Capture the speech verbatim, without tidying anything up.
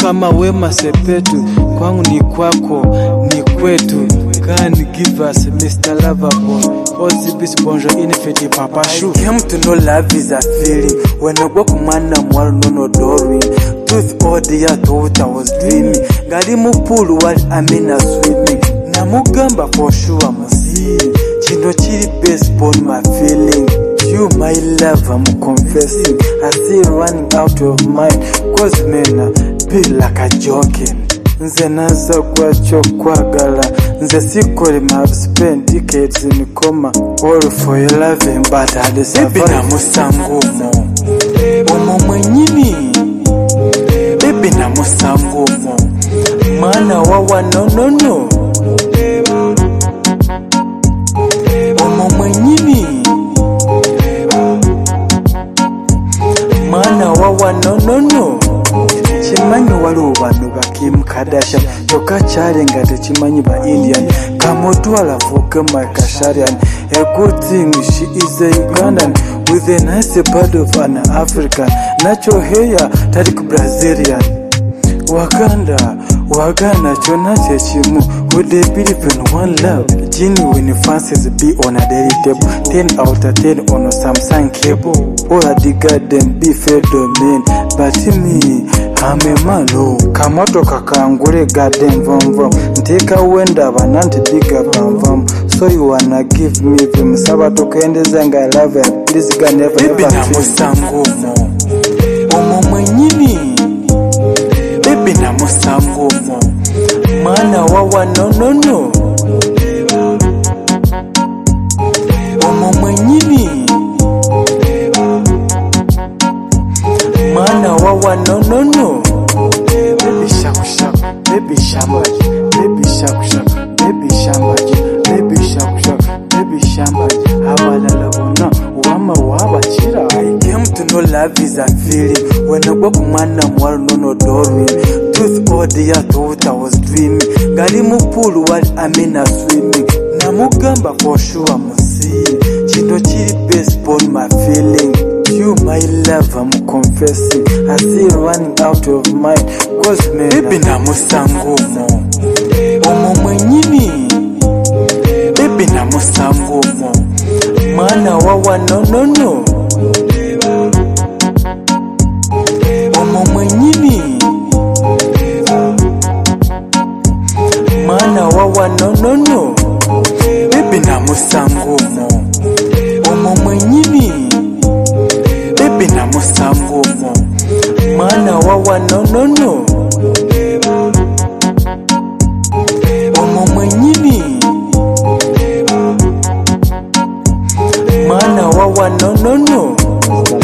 kama Wema Sepetu, kwangu ni kwako, ni kwetu. Can give us Mister Loverboy, Ozibis Bonjour Infinity Papa Shoe. I came to know love is a feeling. When I walk mana mwaro no no doorway. Truth all the year thought I was dreaming. Gari mu pool while I'm in a swimming. Namugamba for sure I'm seeing. Chino chiri based on my feeling. You my love I'm confessing. I still running out of mind. Cause men be like a joking. Nze naza kwa chokwagala. Nze sikole have spent decades in coma. All for your loving but I had survived. Baby na musangumo Omo mwenyini Baby na musangumo Mana wawa no no no Omo mwenyini Mana wawa no no no Chimanyi waliwo bano ba Kim Kardashian Toka chale nga techimanyi ba Indian Kamotwala foke my Kasharian. A good thing she is a Ugandan with a nice part of an African. Natural hair tarik Brazilian. Wakanda Wagana chona chechimu. Would they believe in one love? Genuine fancies be on a daily table. Ten out of ten on a Samsung cable. Or a the garden be fair domain. But me I'm a malo. Kamoto kakangure garden vom vom. Nteka wenda bananti diga vom vom. So you wanna give me them sabato kendezanga I love it. This guy never ever. Baby na musangumo Omo mwenyini Baby na musangumo Mana wawa no no no Omo mwenyini Mana wawa no no no Baby shaku shaku Baby shambaji Baby shaku shaku Baby shambaji Baby shaku shaku Baby shambaji Hawala labona Wama waba chira. I came to know love is a feeling. When I walk mana mwaro no no doorway. Truth all the year thought I was dreaming. Gari mu pool while I'm in a swimming. Namugamba for sure I'm seeing. Chino chiri based on my feeling. You my love I'm confessing. I still running out of mind. Cause me baby na musangumo Omo mwenyini Baby na musangumo Mana wawa no no no Omo mwenyini Mana wawa no no no Baby na musangumo Omo mwenyini Baby na musangumo Mana wawa no no no Omo mwenyini Mana wawa no no no